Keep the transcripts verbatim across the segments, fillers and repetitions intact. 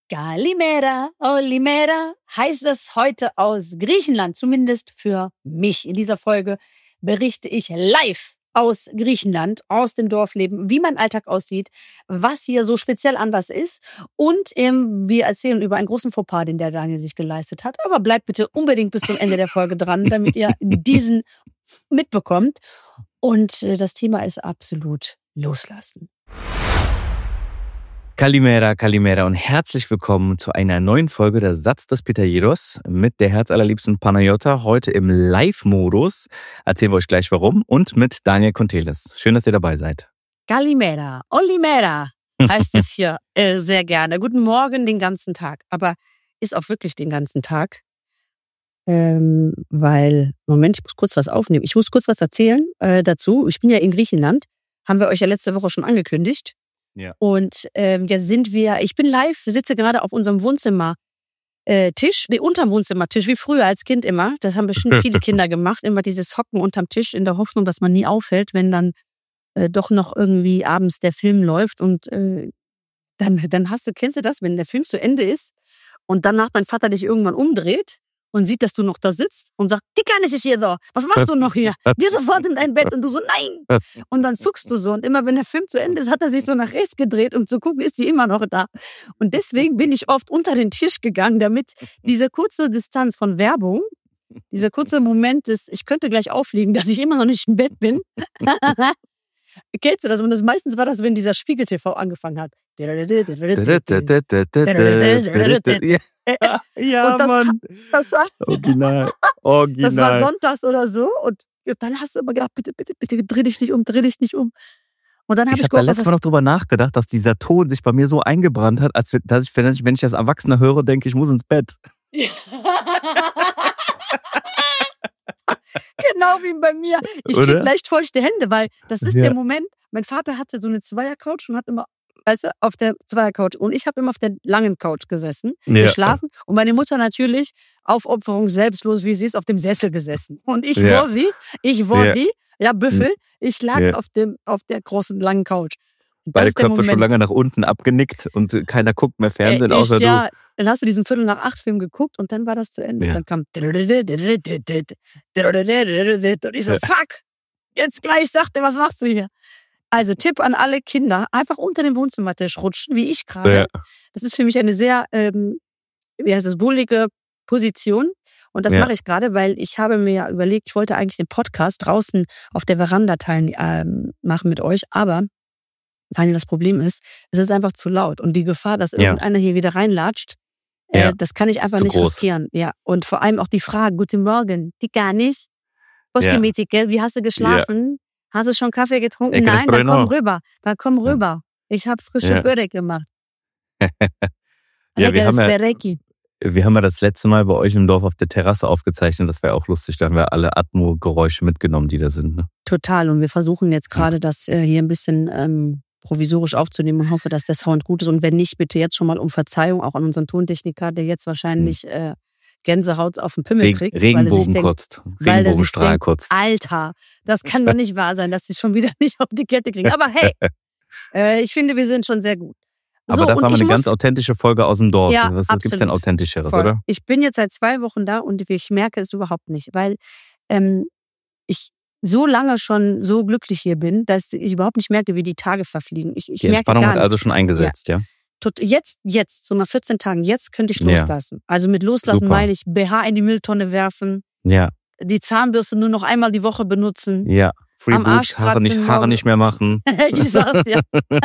Kalimera, Olimera heißt es heute aus Griechenland, zumindest für mich. In dieser Folge berichte ich live aus Griechenland, aus dem Dorfleben, wie mein Alltag aussieht, was hier so speziell anders ist. Und ähm, wir erzählen über einen großen Fauxpas, den der Daniel sich geleistet hat. Aber bleibt bitte unbedingt bis zum Ende der Folge dran, damit ihr diesen mitbekommt. Und äh, das Thema ist absolut loslassen. Kalimera, Kalimera und herzlich willkommen zu einer neuen Folge der Satz des Pitajeros mit der herzallerliebsten Panayota, heute im Live-Modus. Erzählen wir euch gleich warum und mit Daniel Kontelis. Schön, dass ihr dabei seid. Kalimera, Olimera heißt es hier äh, sehr gerne. Guten Morgen den ganzen Tag, aber ist auch wirklich den ganzen Tag, ähm, weil, Moment, ich muss kurz was aufnehmen. Ich muss kurz was erzählen äh, dazu. Ich bin ja in Griechenland, haben wir euch ja letzte Woche schon angekündigt. Ja. Und ähm, jetzt sind wir, ich bin live, sitze gerade auf unserem Wohnzimmertisch, äh, nee, unterm Wohnzimmertisch, wie früher als Kind immer. Das haben bestimmt viele Kinder gemacht, immer dieses Hocken unterm Tisch in der Hoffnung, dass man nie auffällt, wenn dann äh, doch noch irgendwie abends der Film läuft und äh, dann, dann hast du, kennst du das, wenn der Film zu Ende ist und danach dein Vater dich irgendwann umdreht und sieht, dass du noch da sitzt und sagt, die kann ich hier so, was machst du noch hier? Geh sofort in dein Bett. Und du so, nein. Und dann zuckst du so. Und immer wenn der Film zu Ende ist, hat er sich so nach rechts gedreht, um zu gucken, ist die immer noch da. Und deswegen bin ich oft unter den Tisch gegangen, damit diese kurze Distanz von Werbung, dieser kurze Moment des, ich könnte gleich aufliegen, dass ich immer noch nicht im Bett bin. Kennst du das? Und das, meistens war das, wenn dieser Spiegel-T V angefangen hat. Ja, und das, Mann. Das war, Original. Original. das war sonntags oder so. Und dann hast du immer gedacht, bitte, bitte, bitte, dreh dich nicht um, dreh dich nicht um. Und dann habe ich, ich habe da letztes Mal noch drüber nachgedacht, dass dieser Ton sich bei mir so eingebrannt hat, als dass ich, wenn ich, wenn ich das Erwachsene höre, denke ich, muss ins Bett. Genau wie bei mir. Ich kriege leicht feuchte Hände, weil das ist ja der Moment. Mein Vater hatte so eine Zweiercouch und hat immer, weißt du, auf der Zweiercouch. Und ich habe immer auf der langen Couch gesessen, ja. geschlafen. Und meine Mutter natürlich, Aufopferung, selbstlos, wie sie ist, auf dem Sessel gesessen. Und ich ja. war wie, ich war ja. wie, ja, Büffel, ich lag ja. auf, dem, auf der großen, langen Couch. Beide Köpfe schon lange nach unten abgenickt und keiner guckt mehr Fernsehen, äh, ich, außer ja, du. Dann hast du diesen Viertel nach acht Film geguckt und dann war das zu Ende. Ja. Dann kam und ich so, fuck, jetzt gleich sagt er, was machst du hier? Also Tipp an alle Kinder, einfach unter den Wohnzimmertisch rutschen, wie ich gerade. Ja. Das ist für mich eine sehr, ähm, wie heißt das, wohlige Position. Und das ja. mache ich gerade, weil ich habe mir ja überlegt, ich wollte eigentlich den Podcast draußen auf der Veranda teilen, ähm, machen mit euch, aber Daniel, das Problem ist, es ist einfach zu laut. Und die Gefahr, dass irgendeiner ja. hier wieder reinlatscht, äh, ja. das kann ich einfach zu nicht groß. riskieren. Ja. Und vor allem auch die Frage, guten Morgen, die gar nicht. Postgemetik, ja. wie hast du geschlafen? Ja. Hast du schon Kaffee getrunken? Ich Nein, dann komm rüber. Dann komm rüber. Ich habe frische ja. Börek gemacht. ja, wir haben ja, wir haben ja das letzte Mal bei euch im Dorf auf der Terrasse aufgezeichnet. Das wäre auch lustig. Da haben wir alle Atmo-Geräusche mitgenommen, die da sind. Ne? Total. Und wir versuchen jetzt gerade, das äh, hier ein bisschen ähm, provisorisch aufzunehmen und hoffe, dass der Sound gut ist. Und wenn nicht, bitte jetzt schon mal um Verzeihung, auch an unseren Tontechniker, der jetzt wahrscheinlich hm. äh, Gänsehaut auf den Pimmel kriegt. Regenbogen kotzt. Regenbogenstrahl kotzt. Alter, das kann doch nicht wahr sein, dass sie schon wieder nicht auf die Kette kriegen. Aber hey, äh, ich finde, wir sind schon sehr gut. Aber so, das war eine muss, ganz authentische Folge aus dem Dorf. Ja, Was gibt es denn Authentischeres, voll. oder? Ich bin jetzt seit zwei Wochen da und ich merke es überhaupt nicht, weil ähm, ich so lange schon so glücklich hier bin, dass ich überhaupt nicht merke, wie die Tage verfliegen. Ich, ich die merke Entspannung gar hat also schon eingesetzt, ja? ja? Jetzt, jetzt, so nach vierzehn Tagen, jetzt könnte ich loslassen. Ja. Also mit loslassen Super. meine ich B H in die Mülltonne werfen, ja. die Zahnbürste nur noch einmal die Woche benutzen. Ja, Free am Boobs, Haare nicht, Haare nicht mehr machen. Ich sag's dir.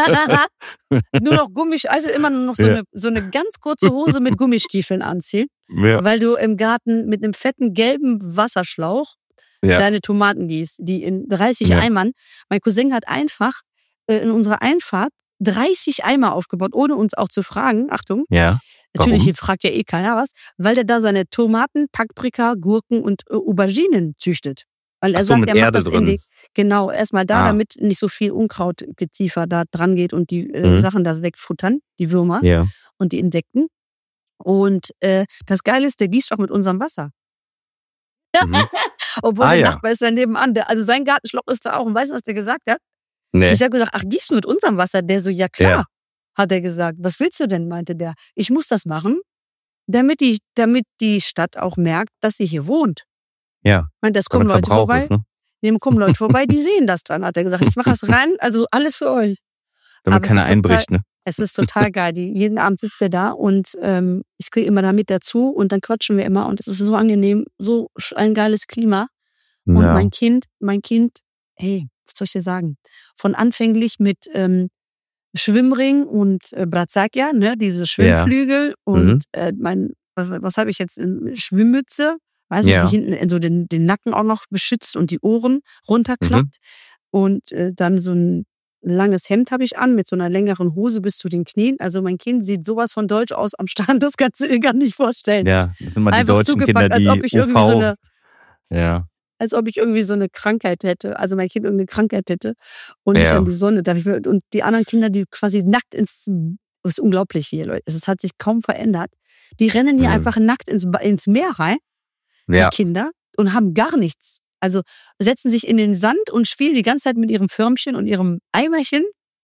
Nur noch Gummistiefel, also immer nur noch so, ja. eine, so eine ganz kurze Hose mit Gummistiefeln anziehen, ja. weil du im Garten mit einem fetten gelben Wasserschlauch ja. deine Tomaten gießt, die in dreißig ja. Eimern. Mein Cousin hat einfach äh, in unserer Einfahrt dreißig Eimer aufgebaut, ohne uns auch zu fragen. Achtung. Ja. Natürlich Warum? fragt ja eh keiner was, weil der da seine Tomaten, Paprika, Gurken und äh, Auberginen züchtet. Weil er Ach so, sagt, mit er macht Erde das drin. in die, genau, erstmal da, ah. damit nicht so viel Unkrautgeziefer da dran geht und die äh, mhm. Sachen da wegfuttern, die Würmer ja. und die Insekten. Und äh, das Geile ist, der gießt auch mit unserem Wasser. Mhm. Obwohl ah, der ja. Nachbar ist da nebenan. Der, also sein Gartenschloch ist da auch. Und weißt du, was der gesagt hat? Nee. Ich habe gesagt, ach, gießt du mit unserem Wasser? Der so, ja klar. Ja. hat er gesagt. Was willst du denn, meinte der. Ich muss das machen, damit die, damit die Stadt auch merkt, dass sie hier wohnt. Ja, meinte, das kommen Leute Verbrauch vorbei. ist, ne? Nee, kommen Leute vorbei, die sehen das dann, hat er gesagt. Ich mache das rein, also alles für euch. Damit Aber keiner es ist total- einbricht, ne? Es ist total geil. Die, jeden Abend sitzt er da und ähm, ich kriege immer da mit dazu und dann quatschen wir immer und es ist so angenehm, so ein geiles Klima. Und Ja. mein Kind, mein Kind, hey, was soll ich dir sagen? Von anfänglich mit ähm, Schwimmring und äh, Brazacchia, ne, diese Schwimmflügel und Mhm. äh, mein, was, was habe ich jetzt, in Schwimmmütze, weißt du, Ja. die hinten in so den, den Nacken auch noch beschützt und die Ohren runterklappt und äh, dann so ein langes Hemd habe ich an mit so einer längeren Hose bis zu den Knien. Also mein Kind sieht sowas von deutsch aus am Strand, das kannst du dir gar nicht vorstellen. Ja, das sind mal die Einfach deutschen zugepackt, Kinder, als die ob ich U irgendwie so V. eine Ja, als ob ich irgendwie so eine Krankheit hätte, also mein Kind irgendeine Krankheit hätte und nicht Ja. an die Sonne darf. Ich, und die anderen Kinder, die quasi nackt ins, das ist unglaublich hier, Leute. Es hat sich kaum verändert. Die rennen hier Mhm. einfach nackt ins, Ba- ins Meer rein, ja. die Kinder, und haben gar nichts. Also setzen sich in den Sand und spielen die ganze Zeit mit ihrem Förmchen und ihrem Eimerchen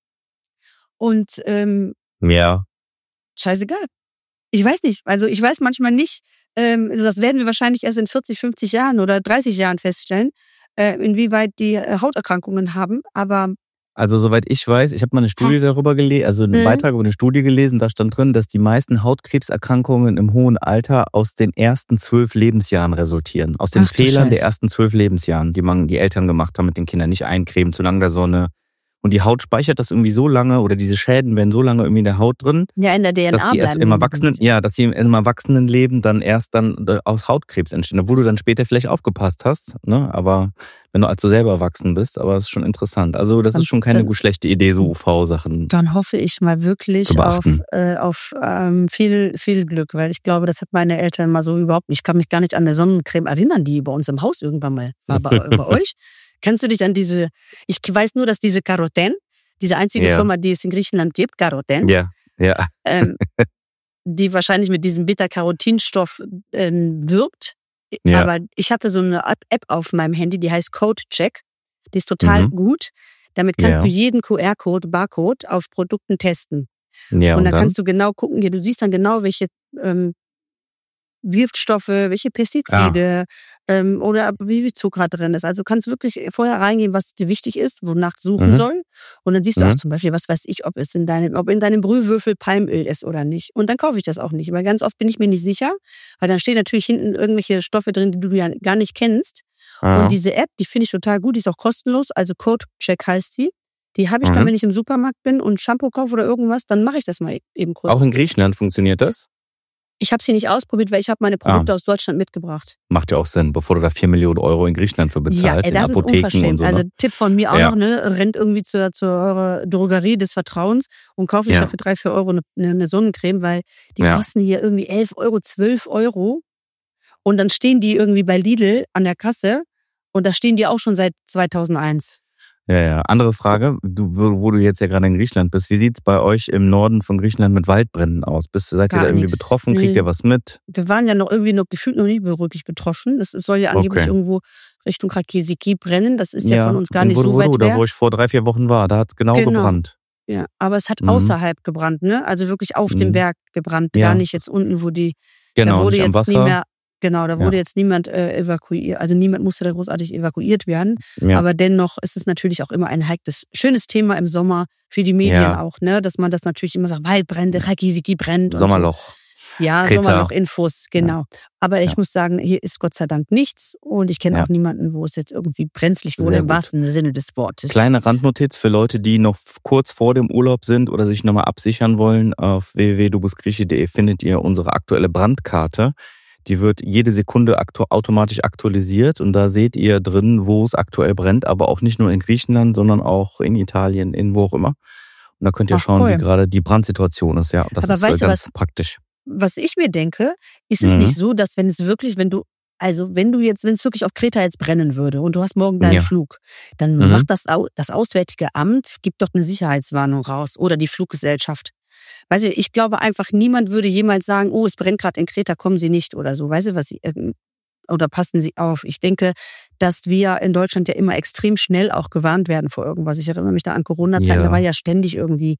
und ähm, ja. scheißegal. Ich weiß nicht, also ich weiß manchmal nicht, ähm, das werden wir wahrscheinlich erst in vierzig, fünfzig Jahren oder dreißig Jahren feststellen, äh, inwieweit die äh, Hauterkrankungen haben, aber Also soweit ich weiß, ich habe mal eine Studie darüber gelesen, also einen Mhm. Beitrag über eine Studie gelesen, da stand drin, dass die meisten Hautkrebserkrankungen im hohen Alter aus den ersten zwölf Lebensjahren resultieren. Aus den Ach du Fehlern der Scheiße. ersten zwölf Lebensjahren, die man, die Eltern gemacht haben mit den Kindern. Nicht eincremen zu lange der Sonne. Und die Haut speichert das irgendwie so lange oder diese Schäden werden so lange irgendwie in der Haut drin, ja, in der D N A dass die erst bleiben im die Erwachsenen, übrigens. ja, dass die im Erwachsenenleben dann erst dann äh, aus Hautkrebs entstehen, obwohl du dann später vielleicht aufgepasst hast, ne? Aber wenn du also selber erwachsen bist, aber es ist schon interessant. Also das Dann- ist schon keine dann- schlechte Idee, so U V-Sachen. Dann hoffe ich mal wirklich Zu auf, beachten. äh, auf ähm, viel, viel Glück, weil ich glaube, das hat meine Eltern mal so überhaupt nicht. Ich kann mich gar nicht an eine Sonnencreme erinnern, die bei uns im Haus irgendwann mal war. Bei, bei euch? Kennst du dich an diese, ich weiß nur, dass diese Caroten, diese einzige Ja. Firma, die es in Griechenland gibt, Caroten, Ja, ja. ähm, die wahrscheinlich mit diesem Beta-Carotinstoff ähm, wirbt. Ja. Aber ich habe so eine App auf meinem Handy, die heißt CodeCheck. Die ist total Mhm. gut. Damit kannst Ja. du jeden Q R-Code, Barcode auf Produkten testen. Ja, und dann, kannst du genau gucken, ja, du siehst dann genau, welche ähm, Giftstoffe, welche Pestizide ähm, oder wie viel Zucker drin ist. Also du kannst wirklich vorher reingehen, was dir wichtig ist, wonach du suchen Mhm. soll. Und dann siehst du Mhm. auch zum Beispiel, was weiß ich, ob es in deinem, ob in deinem Brühwürfel Palmöl ist oder nicht. Und dann kaufe ich das auch nicht. Weil ganz oft bin ich mir nicht sicher, weil dann stehen natürlich hinten irgendwelche Stoffe drin, die du ja gar nicht kennst. Ja. Und diese App, die finde ich total gut, die ist auch kostenlos. Also CodeCheck heißt die. Die habe ich dann, Mhm. wenn ich im Supermarkt bin und Shampoo kaufe oder irgendwas, dann mache ich das mal eben kurz. Auch in Griechenland funktioniert das? Ich habe sie nicht ausprobiert, weil ich habe meine Produkte aus Deutschland mitgebracht. Macht ja auch Sinn, bevor du da vier Millionen Euro in Griechenland für Ja, bezahlst, ey, das in ist Apotheken unverschämt. und so. Also Ne? Tipp von mir auch Ja. noch, ne? Rennt irgendwie zur, zur eurer Drogerie des Vertrauens und kauft euch Ja. da für drei, vier Euro eine, eine Sonnencreme, weil die Ja. kosten hier irgendwie elf Euro, zwölf Euro. Und dann stehen die irgendwie bei Lidl an der Kasse und da stehen die auch schon seit zweitausendeins. Ja, ja. Andere Frage, du, wo, wo du jetzt ja gerade in Griechenland bist, wie sieht's bei euch im Norden von Griechenland mit Waldbränden aus? Bist, seid ihr Gar da irgendwie nix. betroffen? Kriegt Nee. ihr was mit? Wir waren ja noch irgendwie noch gefühlt noch nie wirklich betroffen. Das soll ja angeblich Okay. irgendwo Richtung Krakesiki brennen. Das ist ja, von uns gar und nicht wo, so wo weit du, weg. Da wo ich vor drei, vier Wochen war, da hat's genau, Genau. gebrannt. Ja, aber es hat Mhm. außerhalb gebrannt, ne? Also wirklich auf dem Mhm. Berg gebrannt, Ja. gar nicht jetzt unten, wo die, da Genau, wurde nicht am jetzt nie Wasser. mehr, genau, da wurde Ja. jetzt niemand äh, evakuiert, also niemand musste da großartig evakuiert werden, Ja. aber dennoch ist es natürlich auch immer ein heikles, schönes Thema im Sommer für die Medien Ja. auch, ne? Dass man das natürlich immer sagt, Waldbrände, Reykjavik brennt. und Sommerloch. So. Ja, Kreta. Sommerloch-Infos, genau. Aber ich Ja. muss sagen, hier ist Gott sei Dank nichts und ich kenne Ja. auch niemanden, wo es jetzt irgendwie brenzlig wurde, Sehr im gut. wahrsten Sinne des Wortes. Kleine Randnotiz für Leute, die noch f- kurz vor dem Urlaub sind oder sich nochmal absichern wollen. Auf w w w punkt du bist grieche punkt de findet ihr unsere aktuelle Brandkarte. Die wird jede Sekunde aktu- automatisch aktualisiert und da seht ihr drin, wo es aktuell brennt, aber auch nicht nur in Griechenland, sondern auch in Italien, in wo auch immer. Und da könnt ihr Ach, schauen, cool. wie gerade die Brandsituation ist. Ja, das Aber ist weißt äh, du ganz was? praktisch. Was ich mir denke, ist es Mhm. nicht so, dass wenn es wirklich, wenn du, also wenn du jetzt, wenn es wirklich auf Kreta jetzt brennen würde und du hast morgen deinen Ja. Flug, dann Mhm. macht das, Au- das Auswärtige Amt, gibt doch eine Sicherheitswarnung raus oder die Fluggesellschaft. Weißt du, ich glaube einfach, niemand würde jemals sagen, oh, es brennt gerade in Kreta, kommen Sie nicht oder so. Weißt du, was Sie, ähm, oder passen Sie auf. Ich denke, dass wir in Deutschland ja immer extrem schnell auch gewarnt werden vor irgendwas. Ich erinnere mich da an Corona-Zeiten, Ja. da war ja ständig irgendwie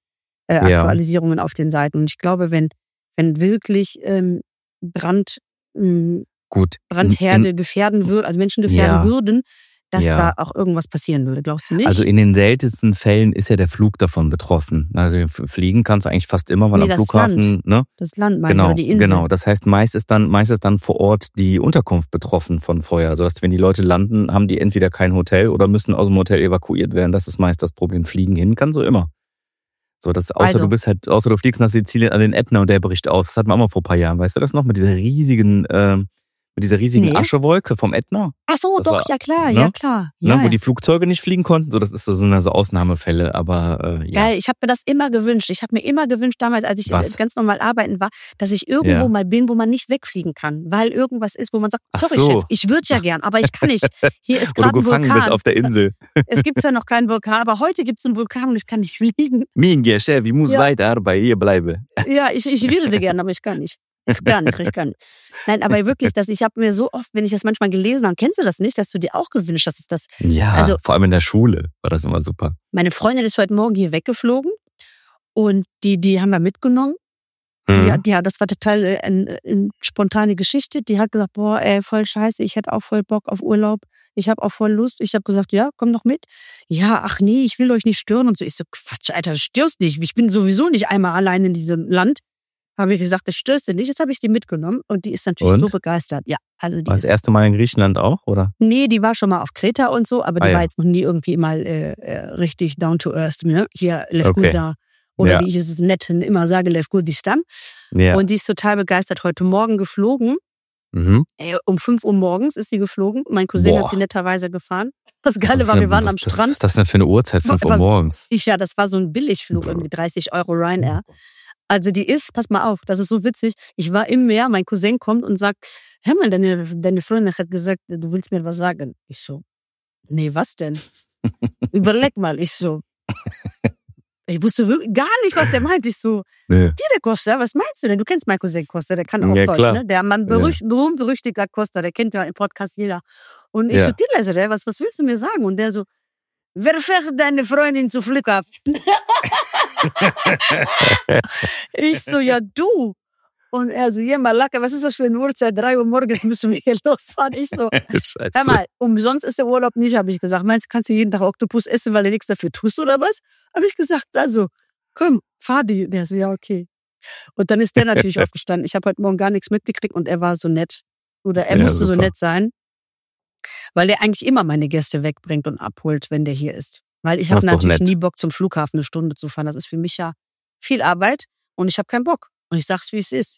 äh, Ja. Aktualisierungen auf den Seiten. Und ich glaube, wenn, wenn wirklich ähm, Brand, ähm, Gut. Brandherde In, gefährden würden, also Menschen gefährden ja, würden, dass ja. da auch irgendwas passieren würde. Glaubst du nicht? Also in den seltensten Fällen ist ja der Flug davon betroffen. Also f- fliegen kannst du eigentlich fast immer, weil Nee, am das Flughafen, ne? Das Land meine ich, oder Genau, die Insel. genau. Das heißt, meist ist dann, meist ist dann vor Ort die Unterkunft betroffen von Feuer. Also dass, wenn die Leute landen, haben die entweder kein Hotel oder müssen aus dem Hotel evakuiert werden. Das ist meist das Problem. Fliegen hin kann so immer. So, das, außer Also. du bist halt, außer du fliegst nach Sizilien an den Ätna und der bricht aus. Das hatten wir auch mal vor ein paar Jahren. Weißt du das noch? Mit dieser riesigen, äh, mit dieser riesigen Nee. Aschewolke vom Ätna? Ach so, Das doch, war- ja klar, ne? ja klar. Ja, Ne, wo ja. die Flugzeuge nicht fliegen konnten. So, das ist so eine so Ausnahmefälle, aber äh, ja. Geil, ich habe mir das immer gewünscht. Ich habe mir immer gewünscht, damals, als ich Was? ganz normal arbeiten war, dass ich irgendwo Ja. mal bin, wo man nicht wegfliegen kann. Weil irgendwas ist, wo man sagt, Ach sorry so. Chef, ich würde ja gern, aber ich kann nicht. Hier ist Wo du gerade ein gefangen Vulkan. bist auf der Insel. Es gibt zwar noch keinen Vulkan, aber heute gibt es einen Vulkan und ich kann nicht fliegen. Minge, Chef, ich muss Ja. weiter bei ihr bleiben. Ja, ich, ich würde gerne, aber ich kann nicht. Ich kann nicht, ich kann nicht. Nein, aber wirklich, dass ich habe mir so oft, wenn ich das manchmal gelesen habe, kennst du das nicht, dass du dir auch gewünscht hast, dass das. Ja, Also- vor allem in der Schule war das immer super. Meine Freundin ist heute Morgen hier weggeflogen und die, die haben wir mitgenommen. Die, Mhm. ja, das war total äh, eine, eine spontane Geschichte. Die hat gesagt, boah, ey, voll scheiße, ich hätte auch voll Bock auf Urlaub. Ich habe auch voll Lust. Ich habe gesagt, ja, komm doch mit. Ja, ach nee, ich will euch nicht stören. Und so, ich so, Quatsch, Alter, du störst nicht. Ich bin sowieso nicht einmal allein in diesem Land. Habe ich gesagt, das störst du nicht. Jetzt habe ich die mitgenommen und die ist natürlich Und? so begeistert. Ja, also die War das ist, erste Mal in Griechenland auch, oder? nee, die war schon mal auf Kreta und so, aber die Ah, ja. war jetzt noch nie irgendwie mal äh, äh, richtig down to earth. Ne? Hier Lefküda oder Ja. wie ich es nett immer sage, Lefkürdistan. Ja. Und die ist total begeistert. Heute Morgen geflogen. Mhm. Ey, um fünf Uhr morgens ist sie geflogen. Mein Cousin Boah. hat sie netterweise gefahren. Das Geile Was war, für wir eine- waren was, am das, Strand. Was ist das denn für eine Uhrzeit? fünf Uhr Was- morgens. Ich, ja, das war so ein Billigflug, irgendwie dreißig Euro Ryanair. Also die ist, pass mal auf, das ist so witzig. Ich war im Meer, mein Cousin kommt und sagt, hör mal, deine, deine Freundin hat gesagt, du willst mir was sagen. Ich so, nee, was denn? Überleg mal. Ich so, ich wusste wirklich gar nicht, was der meint. Ich so, Nee. Dire Costa, was meinst du denn? Du kennst meinen Cousin Costa, der kann auch Ja, Deutsch, klar. ne? Der Mann, berücht, berühmt, berüchtigter Costa, der kennt ja im Podcast jeder. Und ich Ja. so, Dire, was, was willst du mir sagen? Und der so, wer fährt deine Freundin zu Flughafen? Ich so, ja, du. Und er so, ja, Malaka, was ist das für eine Uhrzeit? Drei Uhr morgens müssen wir hier losfahren. Ich so, Scheiße. hör mal, umsonst ist der Urlaub nicht, habe ich gesagt. Meinst du, kannst du jeden Tag Oktopus essen, weil du nichts dafür tust oder was? Habe ich gesagt, also, komm, fahr die. Der so, ja, okay. Und dann ist der natürlich aufgestanden. Ich habe heute Morgen gar nichts mitgekriegt und er war so nett. Oder er Ja, musste so super. nett sein, weil der eigentlich immer meine Gäste wegbringt und abholt, wenn der hier ist. Weil ich habe Das ist doch natürlich nett. nie Bock, zum Flughafen eine Stunde zu fahren. Das ist für mich ja viel Arbeit und ich habe keinen Bock. Und ich sag's, wie es ist.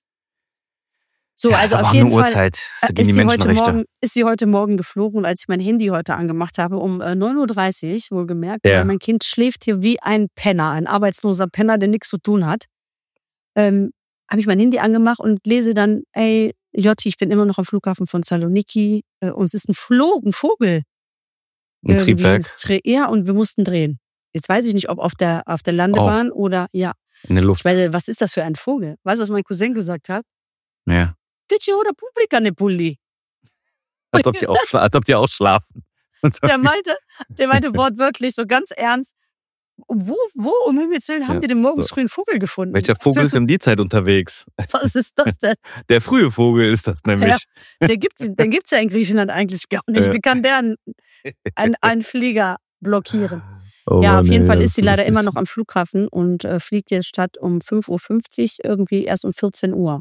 So, Ja, also aber auf auch jeden eine Fall Uhrzeit. Da äh, gehen ist die sie, heute Menschenrechte. morgen, ist sie heute Morgen geflogen und als ich mein Handy heute angemacht habe, um äh, neun Uhr dreißig, wohlgemerkt, Ja. weil mein Kind schläft hier wie ein Penner, ein arbeitsloser Penner, der nichts zu tun hat, ähm, habe ich mein Handy angemacht und lese dann, ey, Jotti, ich bin immer noch am Flughafen von Saloniki, äh, uns ist ein Flug, ein Vogel. Ein irgendwie Triebwerk ins Dreh- Ja, und wir mussten drehen. Jetzt weiß ich nicht, ob auf der, auf der Landebahn oder, ja. in der Ich Luft. weiß, was ist das für ein Vogel? Weißt du, was mein Cousin gesagt hat? Ja. Dice ora pubblica ne Pulli. Als ob die auch, schla- als ob die auch schlafen. Und so- Der meinte, der meinte wortwörtlich, so ganz ernst, wo, wo, um Himmels Willen, haben Ja, die denn morgens so. früh einen Vogel gefunden? Welcher Vogel ist um die Zeit unterwegs? Was ist das denn? Der frühe Vogel ist das nämlich. Der gibt's, den gibt's ja in Griechenland eigentlich gar nicht. Ja. Wie kann der einen, einen, einen Flieger blockieren? Oh Ja, Mann, auf jeden ey, Fall das ist sie leider lustig. immer noch am Flughafen und äh, fliegt jetzt statt um fünf Uhr fünfzig irgendwie erst um vierzehn Uhr.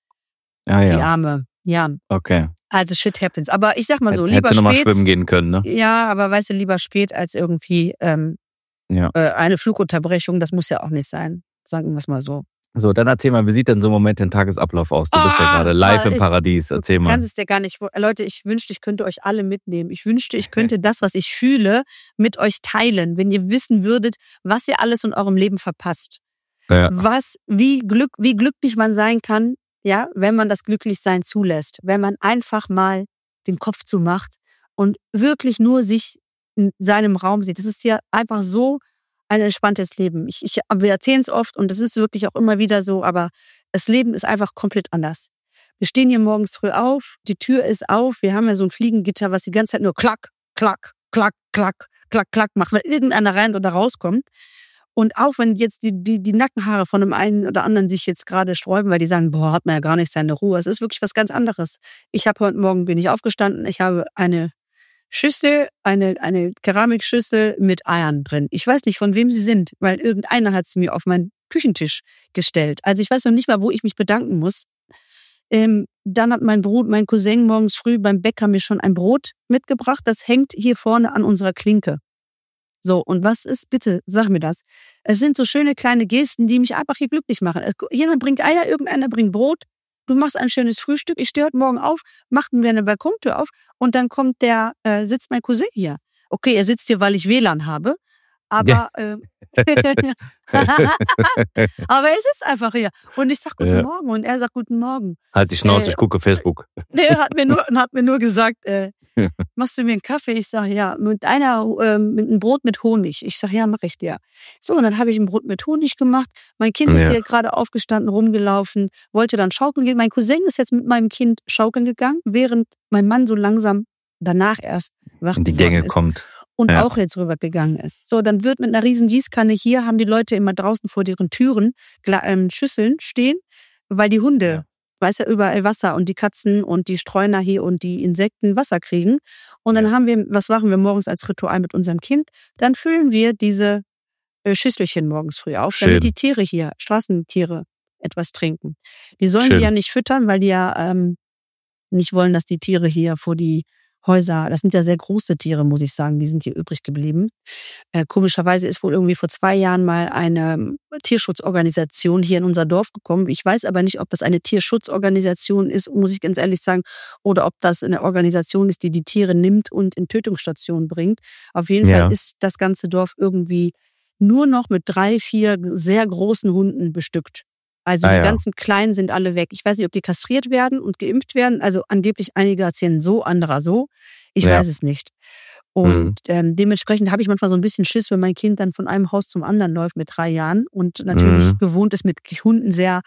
Ah Die ja, Arme. Ja, okay. also shit happens. Aber ich sag mal so, Hätte lieber hätte nochmal spät. schwimmen gehen können, ne? Ja, aber weißt du, lieber spät als irgendwie ähm, Ja. äh, eine Flugunterbrechung. Das muss ja auch nicht sein. Sagen wir es mal so. So, dann erzähl mal, wie sieht denn so im Moment dein Tagesablauf aus? Du bist ja Ah, gerade live Mann, im ich- Paradies. Erzähl Du mal. kannst es dir gar nicht vor. Leute, ich wünschte, ich könnte euch alle mitnehmen. Ich wünschte, ich könnte das, was ich fühle, mit euch teilen. Wenn ihr wissen würdet, was ihr alles in eurem Leben verpasst. Ja. Was, wie Glück, wie glücklich man sein kann, ja, wenn man das Glücklichsein zulässt. Wenn man einfach mal den Kopf zumacht und wirklich nur sich in seinem Raum sieht. Das ist ja einfach so ein entspanntes Leben. Ich, ich, wir erzählen es oft und es ist wirklich auch immer wieder so, aber das Leben ist einfach komplett anders. Wir stehen hier morgens früh auf, die Tür ist auf, wir haben ja so ein Fliegengitter, was die ganze Zeit nur klack, klack, klack, klack, klack, klack macht, weil irgendeiner rein oder rauskommt. Und auch wenn jetzt die, die, die Nackenhaare von dem einen oder anderen sich jetzt gerade sträuben, weil die sagen, boah, hat man ja gar nicht seine Ruhe. Es ist wirklich was ganz anderes. Ich habe heute Morgen, bin ich aufgestanden, ich habe eine Schüssel, eine, eine Keramikschüssel mit Eiern drin. Ich weiß nicht, von wem sie sind, weil irgendeiner hat sie mir auf meinen Küchentisch gestellt. Also ich weiß noch nicht mal, wo ich mich bedanken muss. Ähm, dann hat mein Bruder, mein Cousin morgens früh beim Bäcker mir schon ein Brot mitgebracht. Das hängt hier vorne an unserer Klinke. So, und was ist, bitte, sag mir das. Es sind so schöne kleine Gesten, die mich einfach hier glücklich machen. Jemand bringt Eier, irgendeiner bringt Brot. Du machst ein schönes Frühstück. Ich stehe heute Morgen auf, machten wir eine Balkontür auf und dann kommt der, äh, sitzt mein Cousin hier. Okay, er sitzt hier, weil ich W L A N habe. Aber, ja. äh, aber er sitzt einfach hier. Und ich sag Guten ja. Morgen und er sagt Guten Morgen. Halt die Schnauze, äh, ich gucke Facebook. Der hat mir nur, hat mir nur gesagt, äh, machst du mir einen Kaffee? Ich sage, ja, mit einer, äh, mit einem Brot mit Honig. Ich sage, ja, mach ich dir. So, und dann habe ich ein Brot mit Honig gemacht. Mein Kind ist ja. hier gerade aufgestanden, rumgelaufen, wollte dann schaukeln gehen. Mein Cousin ist jetzt mit meinem Kind schaukeln gegangen, während mein Mann so langsam danach erst wach in die Gänge ist. kommt. Und ja. auch jetzt rübergegangen ist. So, dann wird mit einer riesen Gießkanne hier, haben die Leute immer draußen vor ihren Türen ähm, Schüsseln stehen, weil die Hunde, ja. weiß ja, überall Wasser und die Katzen und die Streuner hier und die Insekten Wasser kriegen. Und dann ja. haben wir, was machen wir morgens als Ritual mit unserem Kind? Dann füllen wir diese äh, Schüsselchen morgens früh auf, Schön. damit die Tiere hier, Straßentiere, etwas trinken. Die sollen Schön. sie ja nicht füttern, weil die ja ähm, nicht wollen, dass die Tiere hier vor die Häuser, das sind ja sehr große Tiere, muss ich sagen, die sind hier übrig geblieben. Äh, komischerweise ist wohl irgendwie vor zwei Jahren mal eine Tierschutzorganisation hier in unser Dorf gekommen. Ich weiß aber nicht, ob das eine Tierschutzorganisation ist, muss ich ganz ehrlich sagen, oder ob das eine Organisation ist, die die Tiere nimmt und in Tötungsstationen bringt. Auf jeden ja. Fall ist das ganze Dorf irgendwie nur noch mit drei, vier sehr großen Hunden bestückt. Also ah, die ja. ganzen Kleinen sind alle weg. Ich weiß nicht, ob die kastriert werden und geimpft werden. Also angeblich einige erzählen so, anderer so. Ich ja. weiß es nicht. Und mhm. ähm, dementsprechend habe ich manchmal so ein bisschen Schiss, wenn mein Kind dann von einem Haus zum anderen läuft mit drei Jahren und natürlich mhm. gewohnt ist, mit Hunden sehr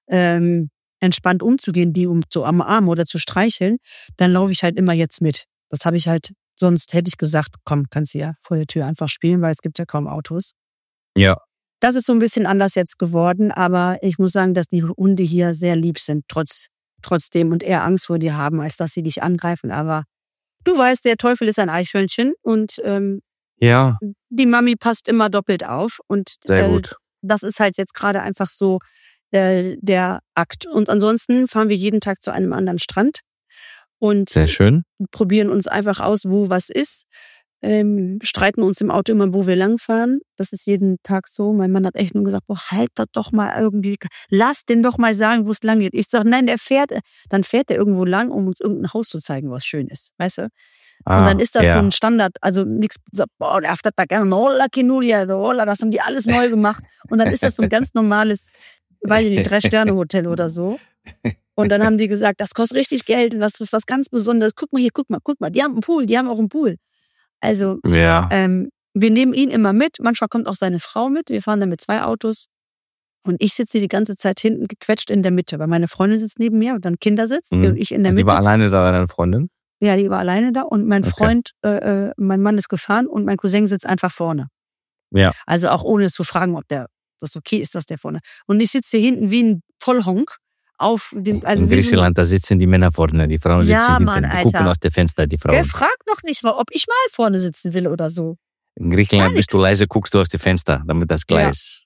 ähm, entspannt umzugehen, die um zu umarmen oder zu streicheln, dann laufe ich halt immer jetzt mit. Das habe ich halt, sonst hätte ich gesagt, komm, kannst du ja vor der Tür einfach spielen, weil es gibt ja kaum Autos. Ja. Das ist so ein bisschen anders jetzt geworden, aber ich muss sagen, dass die Hunde hier sehr lieb sind, trotz, trotzdem und eher Angst vor dir haben, als dass sie dich angreifen. Aber du weißt, der Teufel ist ein Eichhörnchen und ähm, ja. die Mami passt immer doppelt auf. Und sehr äh, gut. Das ist halt jetzt gerade einfach so äh, der Akt. Und ansonsten fahren wir jeden Tag zu einem anderen Strand und sehr schön. probieren uns einfach aus, wo was ist. Ähm, streiten uns im Auto immer, wo wir langfahren. Das ist jeden Tag so. Mein Mann hat echt nur gesagt, boah, halt das doch mal irgendwie, lass den doch mal sagen, wo es lang geht. Ich sag, nein, der fährt, dann fährt der irgendwo lang, um uns irgendein Haus zu zeigen, was schön ist, weißt du? Ah, und dann ist das ja. so ein Standard, also nichts, boah, der hat da gerne, hola, Kinulia, hola, das haben die alles neu gemacht. Und dann ist das so ein ganz normales, weiß ich nicht, Drei-Sterne-Hotel oder so. Und dann haben die gesagt, das kostet richtig Geld und das ist was ganz Besonderes. Guck mal hier, guck mal, guck mal, die haben einen Pool, die haben auch einen Pool. Also ja. ähm, wir nehmen ihn immer mit. Manchmal kommt auch seine Frau mit. Wir fahren dann mit zwei Autos. Und ich sitze die ganze Zeit hinten gequetscht in der Mitte, weil meine Freundin sitzt neben mir und dann Kindersitz. Mhm. Ich in der die Mitte. Die war alleine da, deine Freundin? Ja, die war alleine da. Und mein Freund, okay. äh, mein Mann ist gefahren und mein Cousin sitzt einfach vorne. Ja. Also auch ohne zu fragen, ob der das okay ist, dass der vorne. Und ich sitze hier hinten wie ein Vollhonk. Auf dem, also in Griechenland, so, da sitzen die Männer vorne, die Frauen ja, sitzen hinten, Mann, die Alter. gucken aus dem Fenster, die Frauen. Wer fragt noch nicht, ob ich mal vorne sitzen will oder so. In Griechenland bist du leise, guckst du aus dem Fenster, damit das klar ja. ist.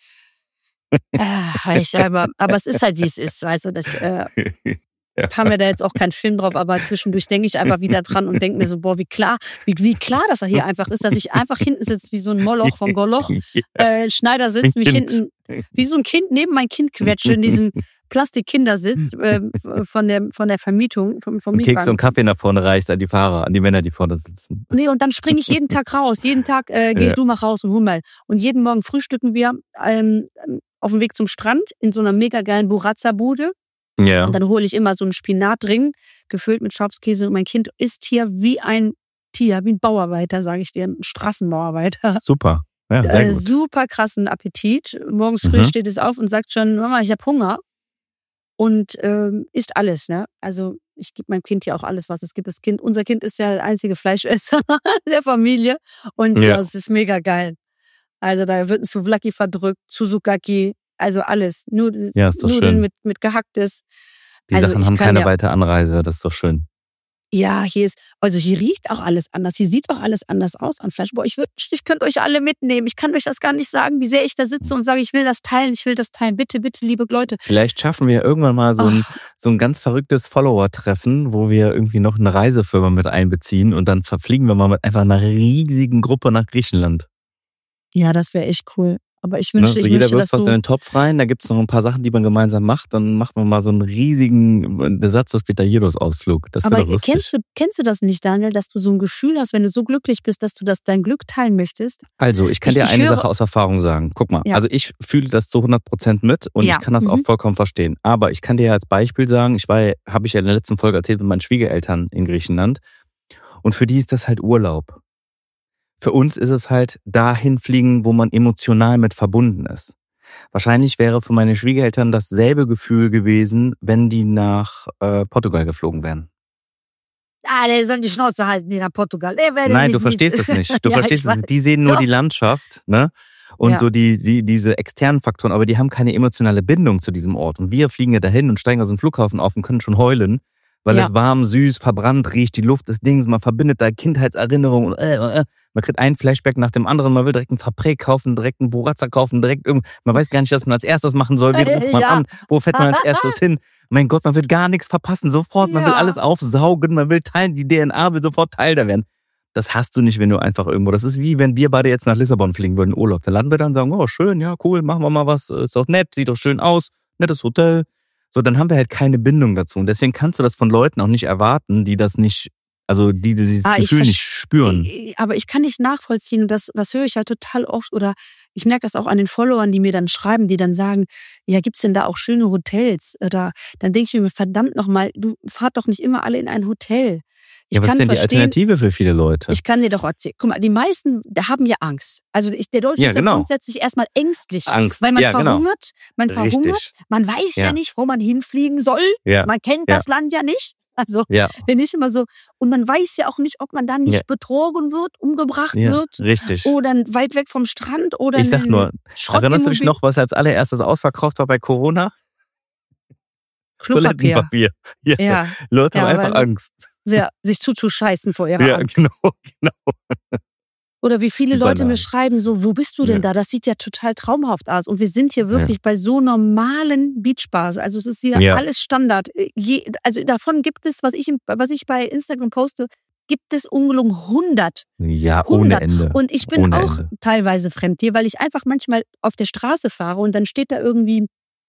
Äh, ich, aber, aber es ist halt, wie es ist, weißt du, das äh, ja. kam mir da jetzt auch kein Film drauf, aber zwischendurch denke ich einfach wieder dran und denke mir so, boah, wie klar, wie, wie klar, dass er hier einfach ist, dass ich einfach hinten sitze, wie so ein Moloch von Goloch, ja. äh, Schneider sitzt, mich hinten, wie so ein Kind neben mein Kind quetsche in diesem Plastikkindersitz äh, von der von der Vermietung, vom, vom Mietwagen. Kriegst du einen Kaffee nach vorne reichst an die Fahrer, an die Männer, die vorne sitzen. Nee, und dann springe ich jeden Tag raus. Jeden Tag äh, geh ja. du mal raus und hol mal. Und jeden Morgen frühstücken wir ähm, auf dem Weg zum Strand in so einer mega geilen Burrazza-Bude. Ja. Und dann hole ich immer so einen Spinatring, gefüllt mit Schafskäse. Und mein Kind isst hier wie ein Tier, wie ein Bauarbeiter, sage ich dir, ein Straßenbauarbeiter. Super. Ja, sehr äh, gut. Super krassen Appetit. Morgens früh mhm. steht es auf und sagt schon, Mama, ich habe Hunger. Und ähm, isst alles, ne? Also ich gebe meinem Kind ja auch alles, was es gibt. Das Kind, unser Kind ist ja der einzige Fleischesser der Familie. Und ja, es ist mega geil. Also da wird ein Souvlaki verdrückt, Suzukaki, also alles. Nudeln, Ja, ist doch Nudeln schön. mit, mit Gehacktes. Die Also Sachen ich haben kann keine ja- weite Anreise, das ist doch schön. Ja, hier ist, also hier riecht auch alles anders. Hier sieht auch alles anders aus an Fleisch. Boah, ich wünschte, ich könnte euch alle mitnehmen. Ich kann euch das gar nicht sagen, wie sehr ich da sitze und sage, ich will das teilen, ich will das teilen. Bitte, bitte, liebe Leute. Vielleicht schaffen wir irgendwann mal so ein, so ein ganz verrücktes Follower-Treffen, wo wir irgendwie noch eine Reisefirma mit einbeziehen und dann verfliegen wir mal mit einfach einer riesigen Gruppe nach Griechenland. Ja, das wäre echt cool. Aber ich Ne? wünschte, So ich jeder möchte wirft das was so. in den Topf rein, da gibt's noch ein paar Sachen, die man gemeinsam macht, dann macht man mal so einen riesigen Satz des Petajeros-Ausflug. Das wäre Aber doch lustig. kennst du, kennst du das nicht, Daniel, dass du so ein Gefühl hast, wenn du so glücklich bist, dass du das dein Glück teilen möchtest? Also, ich kann Ich- dir ich eine höre- Sache aus Erfahrung sagen. Guck mal, Ja. also ich fühle das zu hundert Prozent mit und Ja. ich kann das auch Mhm. vollkommen verstehen. Aber ich kann dir als Beispiel sagen, ich war, habe ich ja in der letzten Folge erzählt mit meinen Schwiegereltern in Griechenland und für die ist das halt Urlaub. Für uns ist es halt dahin fliegen, wo man emotional mit verbunden ist. Wahrscheinlich wäre für meine Schwiegereltern dasselbe Gefühl gewesen, wenn die nach äh, Portugal geflogen wären. Ah, der soll die Schnauze halten, die nach Portugal. Der werde Nein, nicht du verstehst es mit- nicht. Du Ja, verstehst ich es weiß. nicht. Die sehen nur Doch. die Landschaft, ne? Und Ja. so die, die, diese externen Faktoren, aber die haben keine emotionale Bindung zu diesem Ort. Und wir fliegen ja dahin und steigen aus dem Flughafen auf und können schon heulen, weil Ja. es warm, süß, verbrannt riecht, die Luft ist Dings, man verbindet da Kindheitserinnerungen und äh, äh, man kriegt einen Flashback nach dem anderen, man will direkt einen Frappé kaufen, direkt einen Burratza kaufen, direkt irgend, man weiß gar nicht, was man als erstes machen soll, wen ruft man Ja. an, wo fährt man als erstes hin? Mein Gott, man will gar nichts verpassen, sofort, man will Ja. alles aufsaugen, man will teilen, die D N A will sofort Teil da werden. Das hast du nicht, wenn du einfach irgendwo, das ist wie wenn wir beide jetzt nach Lissabon fliegen würden, Urlaub. Da landen wir dann und sagen, oh schön, ja cool, machen wir mal was, ist doch nett, sieht doch schön aus, nettes Hotel. So, dann haben wir halt keine Bindung dazu. Und deswegen kannst du das von Leuten auch nicht erwarten, die das nicht, also die, die dieses Ah, ich Gefühl verste- nicht spüren. Aber ich kann nicht nachvollziehen, und das, das höre ich halt total oft, oder ich merke das auch an den Followern, die mir dann schreiben, die dann sagen, ja, gibt's denn da auch schöne Hotels? Oder dann denke ich mir, verdammt nochmal, du fahrt doch nicht immer alle in ein Hotel. Ich Ja, was ist kann denn die verstehen, Alternative für viele Leute? ich kann dir doch erzählen. Guck mal, die meisten da haben ja Angst. Also ich, der Deutsche Ja, ist ja genau. grundsätzlich erstmal ängstlich. Angst, Weil man ja, genau. verhungert, man verhungert, Richtig. man weiß ja. Ja. nicht, wo man hinfliegen soll. Ja, Man kennt Ja. das Land ja nicht. Also ja, wenn ich immer so, und man weiß ja auch nicht, ob man dann nicht Ja. betrogen wird, umgebracht ja, wird richtig. oder weit weg vom Strand oder Ich sag ein nur, Schrott erinnerst du dich noch, was als allererstes ausverkauft war bei Corona? Klopapier. Toilettenpapier. Ja. Ja, Leute Ja, haben einfach aber so- Angst. sehr, sich zuzuscheißen vor ihrer Ja, Angst. genau, genau. Oder wie viele Wie Leute mir banal. schreiben, so, wo bist du denn Ja. da? Das sieht ja total traumhaft aus. Und wir sind hier wirklich bei so normalen Beachbars. Also es ist hier Ja. alles Standard. Je, also davon gibt es, was ich, im- was ich bei Instagram poste, gibt es ungelogen hundert. Ja, ohne hundert. Ende. Und ich bin Ohne auch Ende. teilweise fremd hier, weil ich einfach manchmal auf der Straße fahre und dann steht da irgendwie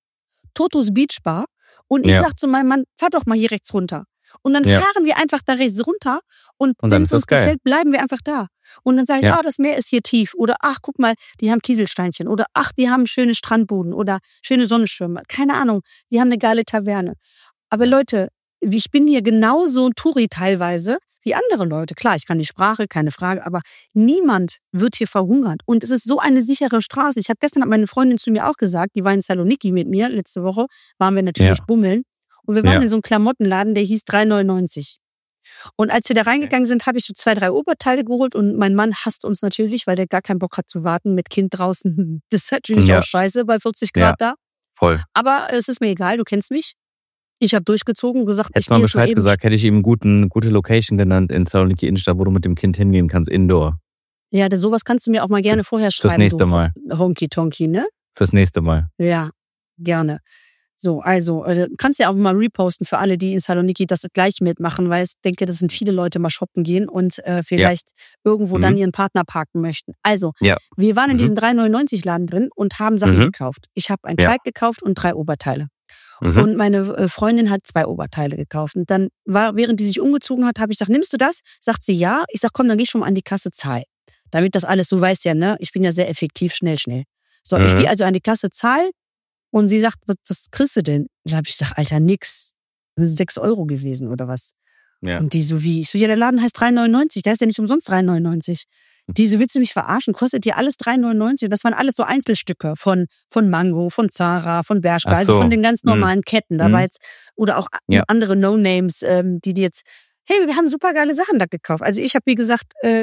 Totos Beach Bar und ich Ja. sag zu meinem Mann, fahr doch mal hier rechts runter. Und dann Ja. fahren wir einfach da rechts runter und, Und dann wenn ist es das uns geil. gefällt, bleiben wir einfach da. Und dann sage ich, Ja. ah, das Meer ist hier tief. Oder ach, guck mal, die haben Kieselsteinchen. Oder ach, die haben schöne Strandbuden oder schöne Sonnenschirme. Keine Ahnung, die haben eine geile Taverne. Aber Leute, ich bin hier genauso Touri teilweise wie andere Leute. Klar, ich kann die Sprache, keine Frage, aber niemand wird hier verhungert. Und es ist so eine sichere Straße. Ich habe gestern hat meine Freundin zu mir auch gesagt, die war in Saloniki mit mir, letzte Woche waren wir natürlich Ja. bummeln. Und wir waren Ja. in so einem Klamottenladen, der hieß drei neunundneunzig. Und als wir da reingegangen sind, habe ich so zwei, drei Oberteile geholt und mein Mann hasst uns natürlich, weil der gar keinen Bock hat zu warten mit Kind draußen. Das ist natürlich Ja. auch scheiße bei vierzig Grad da. Voll. Aber es ist mir egal, du kennst mich. Ich habe durchgezogen und gesagt, Hättest ich mal gehe Bescheid soeben- gesagt, hätte ich ihm eine guten, gute Location genannt in Saloniki Innenstadt, wo du mit dem Kind hingehen kannst, Indoor. Ja, das- sowas kannst du mir auch mal gerne vorher schreiben. Fürs nächste du Mal. Honky Tonky, ne? Fürs nächste Mal. Ja, gerne. So, also, äh, kannst ja auch mal reposten für alle, die in Saloniki das gleich mitmachen, weil ich denke, das sind viele Leute mal shoppen gehen und äh, vielleicht irgendwo Mhm. dann ihren Partner parken möchten. Also, Ja. wir waren in Mhm. diesem drei neunundneunzig Laden drin und haben Sachen Mhm. gekauft. Ich habe ein Ja. Kleid gekauft und drei Oberteile. Mhm. Und meine äh, Freundin hat zwei Oberteile gekauft. Und dann war, während die sich umgezogen hat, habe ich gesagt, nimmst du das? Sagt sie ja. Ich sag, komm, dann geh schon mal an die Kasse, zahl. Damit das alles, du weißt ja, ne? Ich bin ja sehr effektiv, schnell, schnell. So, ich Mhm. gehe also an die Kasse, zahl. Und sie sagt, was, was kriegst du denn? Da habe ich gesagt, Alter, nix. Sechs Euro gewesen oder was? Ja. Und die so, wie? Ich so, ja, der Laden heißt drei neunundneunzig. Der ist ja nicht umsonst drei neunundneunzig. Die so, willst du mich verarschen? Kostet dir alles drei neunundneunzig? Und das waren alles so Einzelstücke von, von Mango, von Zara, von Bershka, Ach also so. von den ganz Mhm. normalen Ketten. Da Mhm. war jetzt, oder auch Ja. andere No-Names, ähm, die die jetzt, hey, wir haben super geile Sachen da gekauft. Also ich habe, wie gesagt, äh,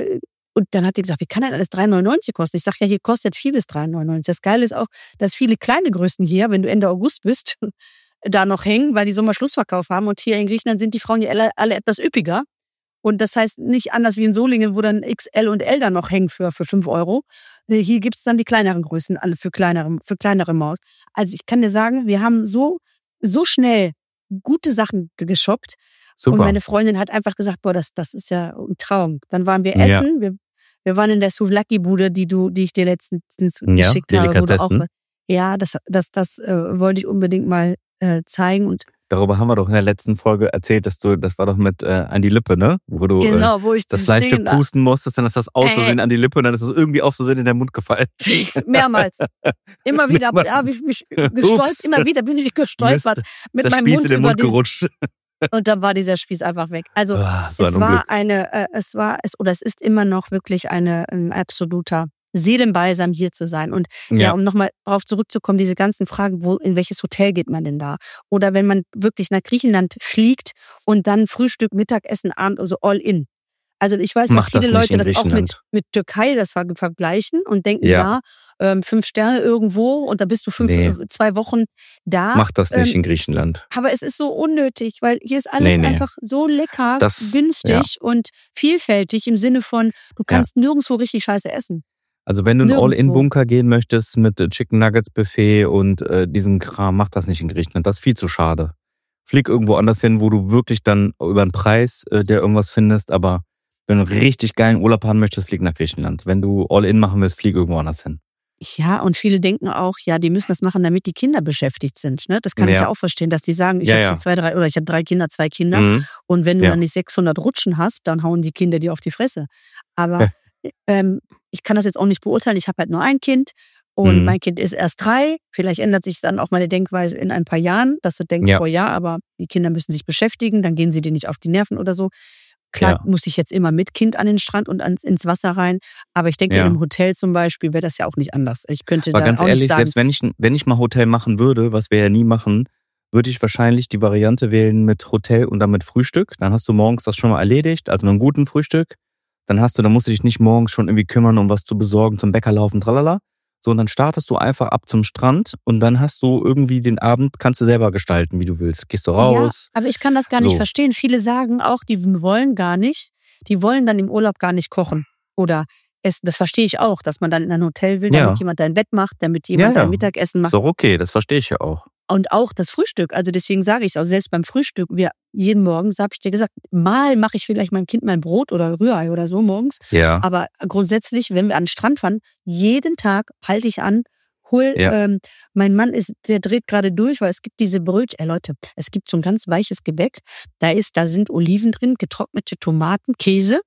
Und dann hat die gesagt, wie kann denn alles drei neunundneunzig kosten? Ich sage, ja, hier kostet vieles drei neunundneunzig. Das Geile ist auch, dass viele kleine Größen hier, wenn du Ende August bist, da noch hängen, weil die Sommerschlussverkauf haben. Und hier in Griechenland sind die Frauen ja alle, alle etwas üppiger. Und das heißt nicht anders wie in Solingen, wo dann X L und L dann noch hängen für, für fünf Euro. Hier gibt's dann die kleineren Größen, alle für kleinere, für kleinere Maus. Also ich kann dir sagen, wir haben so, so schnell gute Sachen geshoppt. Super. Und meine Freundin hat einfach gesagt, boah, das, das ist ja ein Traum. Dann waren wir essen, ja. wir, wir waren in der Souvlaki-Bude, die du, die ich dir letztens ja, geschickt habe. Wo du auch, ja, das, das, das äh, wollte ich unbedingt mal äh, zeigen. Und darüber haben wir doch in der letzten Folge erzählt, dass du, das war doch mit äh, an die Lippe, ne? Wo du genau, wo ich äh, das Fleischstück pusten musstest, dann ist das aus Versehen äh. an die Lippe und dann ist es irgendwie auf Versehen in den Mund gefallen. Mehrmals. Immer wieder habe ich mich gestolpert, immer wieder bin ich gestolpert Mist, mit ist der meinem Spieß Mund, in den Mund über gerutscht. Und dann war dieser Spieß einfach weg. Also oh, so es ein war Unglück. eine, äh, es war es oder es ist immer noch wirklich eine ein absoluter Seelenbalsam hier zu sein. Und ja, ja um nochmal darauf zurückzukommen, diese ganzen Fragen, wo in welches Hotel geht man denn da? Oder wenn man wirklich nach Griechenland fliegt und dann Frühstück, Mittagessen, Abend, also all in. Also ich weiß, dass viele das Leute das auch mit, mit Türkei das vergleichen und denken, ja, ja ähm, fünf Sterne irgendwo und da bist du fünf, nee. zwei Wochen da. Mach das nicht ähm, in Griechenland. Aber es ist so unnötig, weil hier ist alles nee, nee. einfach so lecker, das, günstig ja. und vielfältig im Sinne von, du kannst ja. nirgendwo richtig scheiße essen. Also wenn du in All-in-Bunker gehen möchtest mit Chicken Nuggets Buffet und äh, diesen Kram, mach das nicht in Griechenland. Das ist viel zu schade. Flieg irgendwo anders hin, wo du wirklich dann über einen Preis, äh, der irgendwas findest, aber wenn du einen richtig geilen Urlaub haben möchtest, flieg nach Griechenland. Wenn du All-in machen willst, flieg irgendwo anders hin. Ja, und viele denken auch, ja, die müssen das machen, damit die Kinder beschäftigt sind. Ne? Das kann ja. ich ja auch verstehen, dass die sagen, ich ja, habe ja. zwei, drei oder ich habe drei Kinder, zwei Kinder. Mhm. Und wenn du ja. dann nicht sechshundert Rutschen hast, dann hauen die Kinder dir auf die Fresse. Aber ähm, ich kann das jetzt auch nicht beurteilen. Ich habe halt nur ein Kind und mhm. mein Kind ist erst drei. Vielleicht ändert sich dann auch meine Denkweise in ein paar Jahren, dass du denkst, ja. oh ja, aber die Kinder müssen sich beschäftigen, dann gehen sie dir nicht auf die Nerven oder so. Klar, ja. muss ich jetzt immer mit Kind an den Strand und ans, ins Wasser rein. Aber ich denke, ja. in einem Hotel zum Beispiel wäre das ja auch nicht anders. Ich könnte aber da ganz auch ehrlich, nicht sagen, selbst wenn ich, wenn ich mal Hotel machen würde, was wir ja nie machen, würde ich wahrscheinlich die Variante wählen mit Hotel und dann mit Frühstück. Dann hast du morgens das schon mal erledigt, also einen guten Frühstück. Dann hast du, dann musst du dich nicht morgens schon irgendwie kümmern, um was zu besorgen, zum Bäcker laufen, tralala. So, und dann startest du einfach ab zum Strand und dann hast du irgendwie den Abend, kannst du selber gestalten, wie du willst. Gehst du raus. Ja, aber ich kann das gar nicht so. verstehen. Viele sagen auch, die wollen gar nicht, die wollen dann im Urlaub gar nicht kochen oder essen. Das verstehe ich auch, dass man dann in ein Hotel will, damit ja. jemand dein Bett macht, damit jemand ja, ja. dein Mittagessen macht. Ist doch okay, das verstehe ich ja auch. Und auch das Frühstück. Also deswegen sage ich es auch, selbst beim Frühstück, wir jeden Morgen, so habe ich dir gesagt, mal mache ich vielleicht meinem Kind mein Brot oder Rührei oder so morgens. Ja. Aber grundsätzlich, wenn wir an den Strand fahren, jeden Tag halte ich an, hol, ja. ähm, mein Mann ist, der dreht gerade durch, weil es gibt diese Brötchen, äh Leute, es gibt so ein ganz weiches Gebäck, da ist, da sind Oliven drin, getrocknete Tomaten, Käse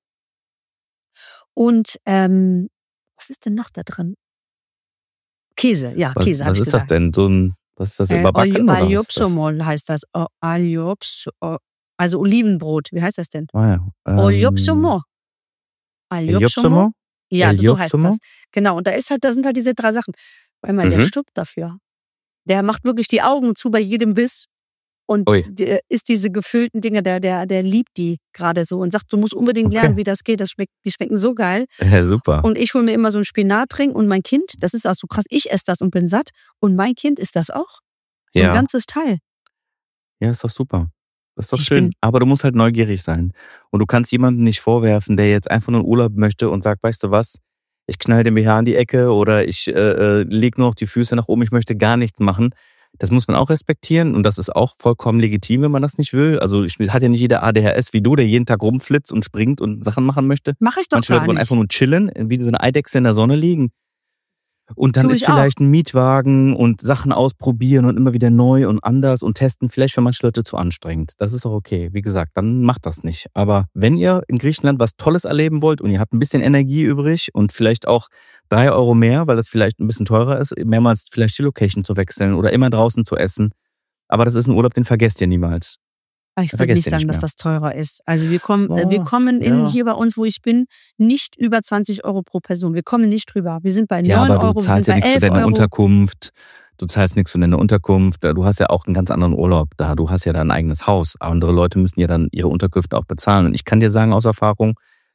und ähm, was ist denn noch da drin? Käse, ja, was, Käse. Was ist das denn? So ein Was ist das, überbacken? Äh, Aliopsomol heißt das. Oh, Aliops, oh, also Olivenbrot. Wie heißt das denn? Oh ja, ähm, Aliopsomol. Aliopsomol? Ja, so heißt das. Genau, und da ist halt, da sind halt diese drei Sachen. Weil man, mhm. der stirbt dafür. Der macht wirklich die Augen zu bei jedem Biss und der isst diese gefüllten Dinge, der, der, der liebt die gerade so und sagt, du musst unbedingt okay. lernen, wie das geht. Das schmeckt, die schmecken so geil. Ja, super. Und ich hole mir immer so einen Spinatring und mein Kind, das ist auch so krass, ich esse das und bin satt und mein Kind isst das auch. So ja. ein ganzes Teil. Ja, ist doch super. Das ist doch ich schön. Aber du musst halt neugierig sein. Und du kannst jemandem nicht vorwerfen, der jetzt einfach nur einen Urlaub möchte und sagt, weißt du was, ich knall den B H in die Ecke oder ich äh, leg nur noch die Füße nach oben, ich möchte gar nichts machen. Das muss man auch respektieren und das ist auch vollkommen legitim, wenn man das nicht will. Also ich hat ja nicht jeder A D H S wie du, der jeden Tag rumflitzt und springt und Sachen machen möchte. Mach ich doch Manche gar Leute wollen nicht. einfach nur chillen, wie so eine Eidechse in der Sonne liegen. Und dann Tu ist ich vielleicht auch. ein Mietwagen und Sachen ausprobieren und immer wieder neu und anders und testen, vielleicht für manche Leute zu anstrengend. Das ist auch okay. Wie gesagt, dann macht das nicht. Aber wenn ihr in Griechenland was Tolles erleben wollt und ihr habt ein bisschen Energie übrig und vielleicht auch drei Euro mehr, weil das vielleicht ein bisschen teurer ist, mehrmals vielleicht die Location zu wechseln oder immer draußen zu essen. Aber das ist ein Urlaub, den vergesst ihr niemals. Ich würde nicht sagen, dass das teurer ist. Also wir kommen, oh, wir kommen in, ja. hier bei uns, wo ich bin, nicht über zwanzig Euro pro Person. Wir kommen nicht drüber. Wir sind bei neun ja, aber Euro, du zahlst wir sind ja bei nichts für deine Euro. Unterkunft. Du zahlst nichts für deine Unterkunft. Du hast ja auch einen ganz anderen Urlaub da. Du hast ja dein eigenes Haus. Andere Leute müssen ja dann ihre Unterkünfte auch bezahlen. Und ich kann dir sagen aus Erfahrung,